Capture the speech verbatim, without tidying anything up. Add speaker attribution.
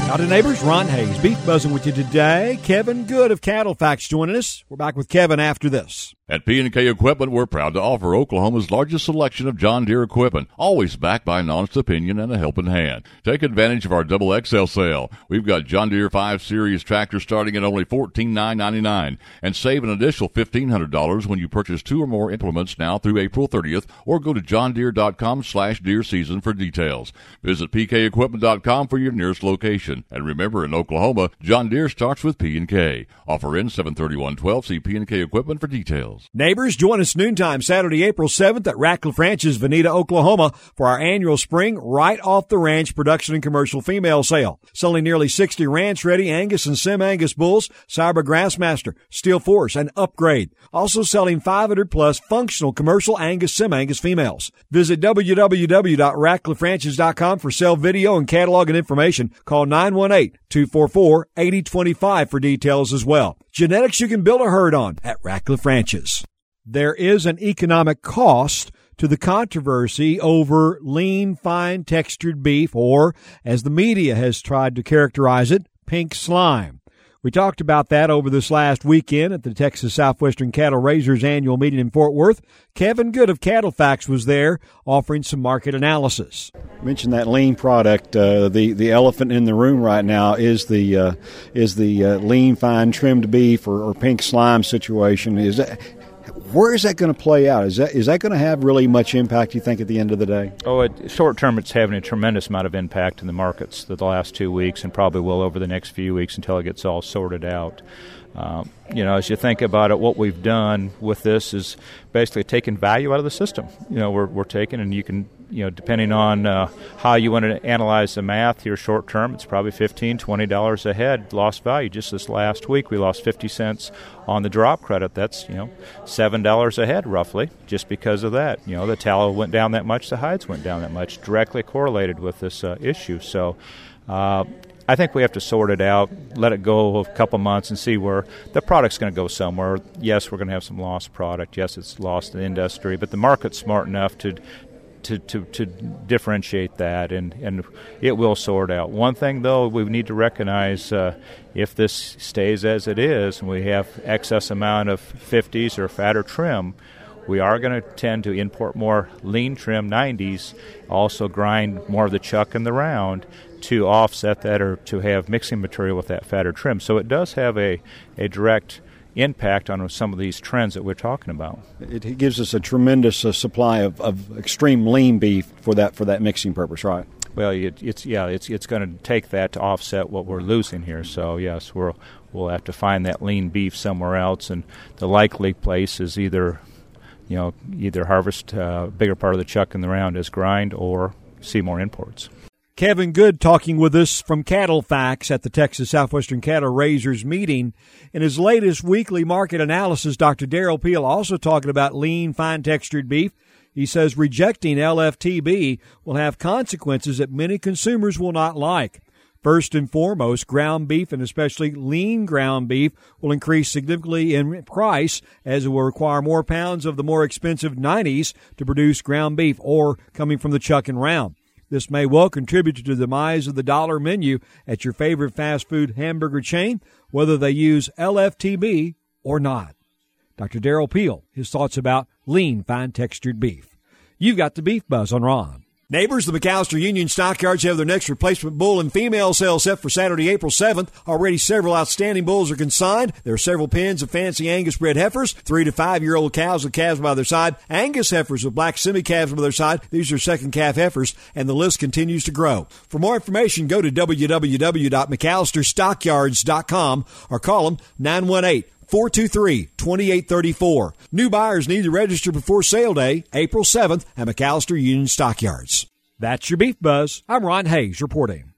Speaker 1: Howdy, neighbors. Ron Hayes, Beef Buzzing with you today. Kevin Good of Cattle Facts joining us. We're back with Kevin after this.
Speaker 2: At P and K Equipment, we're proud to offer Oklahoma's largest selection of John Deere equipment, always backed by an honest opinion and a helping hand. Take advantage of our double X L sale. We've got John Deere five series tractors starting at only fourteen thousand nine hundred ninety-nine dollars and save an additional fifteen hundred dollars when you purchase two or more implements now through April thirtieth, or go to johndeere.com slash deer season for details. Visit p k equipment dot com for your nearest location. And remember, in Oklahoma, John Deere starts with P and K. Offer in seven thirty-one twelve. See P and K Equipment for details.
Speaker 1: Neighbors, join us noontime Saturday, April seventh at Ratcliffe Ranches, Veneta, Oklahoma for our annual spring right off the ranch production and commercial female sale. Selling nearly sixty ranch-ready Angus and Sim-Angus bulls, Cyber Grassmaster, Steel Force, and Upgrade. Also selling five hundred plus functional commercial Angus Sim-Angus females. Visit w w w dot ratcliffe ranches dot com for sale video and catalog and information. Call nine one eight, two four four, eight zero two five for details as well. Genetics you can build a herd on at Ratcliffe Ranches. There is an economic cost to the controversy over lean, fine textured beef, or, as the media has tried to characterize it, pink slime. We talked about that over this last weekend at the Texas Southwestern Cattle Raisers annual meeting in Fort Worth. Kevin Good of Cattle Facts was there offering some market analysis.
Speaker 3: You mentioned that lean product. Uh, the the elephant in the room right now is the uh, is the uh, lean, fine trimmed beef or, or pink slime situation. Is that, where is that going to play out? Is that is that going to have really much impact, you think, at the end of the day?
Speaker 4: Oh, it, short term, it's having a tremendous amount of impact in the markets the last two weeks and probably will over the next few weeks until it gets all sorted out. Um, you know, as you think about it, what we've done with this is basically taken value out of the system. You know, we're we're taking, and you can, you know, depending on uh, how you want to analyze the math here short term, it's probably fifteen dollars, twenty dollars a head lost value. Just this last week, we lost fifty cents on the drop credit. That's, you know, seven dollars a head roughly, just because of that. You know, the tallow went down that much, the hides went down that much, directly correlated with this uh, issue. So, uh, I think we have to sort it out, let it go a couple months and see where the product's going to go somewhere. Yes, we're going to have some lost product. Yes, it's lost in the industry, but the market's smart enough to to, to, to differentiate that, and, and it will sort out. One thing, though, we need to recognize uh, if this stays as it is and we have excess amount of fifties or fatter trim, we are going to tend to import more lean trim nineties, also grind more of the chuck and the round to offset that or to have mixing material with that fatter trim. So it does have a, a direct impact on some of these trends that we're talking about.
Speaker 3: It gives us a tremendous uh, supply of, of extreme lean beef for that for that mixing purpose, right?
Speaker 4: Well, it, it's yeah, it's it's going to take that to offset what we're losing here. So yes, we'll we'll have to find that lean beef somewhere else, and the likely place is either, you know, either harvest a uh, bigger part of the chuck and the round as grind or see more imports.
Speaker 1: Kevin Good talking with us from Cattle Facts at the Texas Southwestern Cattle Raisers meeting. In his latest weekly market analysis, Doctor Darrell Peel also talking about lean, fine-textured beef. He says rejecting L F T B will have consequences that many consumers will not like. First and foremost, ground beef, and especially lean ground beef, will increase significantly in price as it will require more pounds of the more expensive nineties to produce ground beef, or coming from the chuck and round. This may well contribute to the demise of the dollar menu at your favorite fast food hamburger chain, whether they use L F T B or not. Doctor Darrell Peel, his thoughts about lean, fine-textured beef. You've got the Beef Buzz on Ron. Neighbors, the McAllister Union Stockyards have their next replacement bull and female sale set for Saturday, April seventh. Already several outstanding bulls are consigned. There are several pens of fancy Angus bred heifers, three to five-year-old cows with calves by their side, Angus heifers with black semi-calves by their side. These are second calf heifers, and the list continues to grow. For more information, go to w w w dot mcallister stockyards dot com or call them nine one eight, four two three, two eight three four. New buyers need to register before sale day, April seventh, at McAllister Union Stockyards. That's your Beef Buzz. I'm Ron Hayes reporting.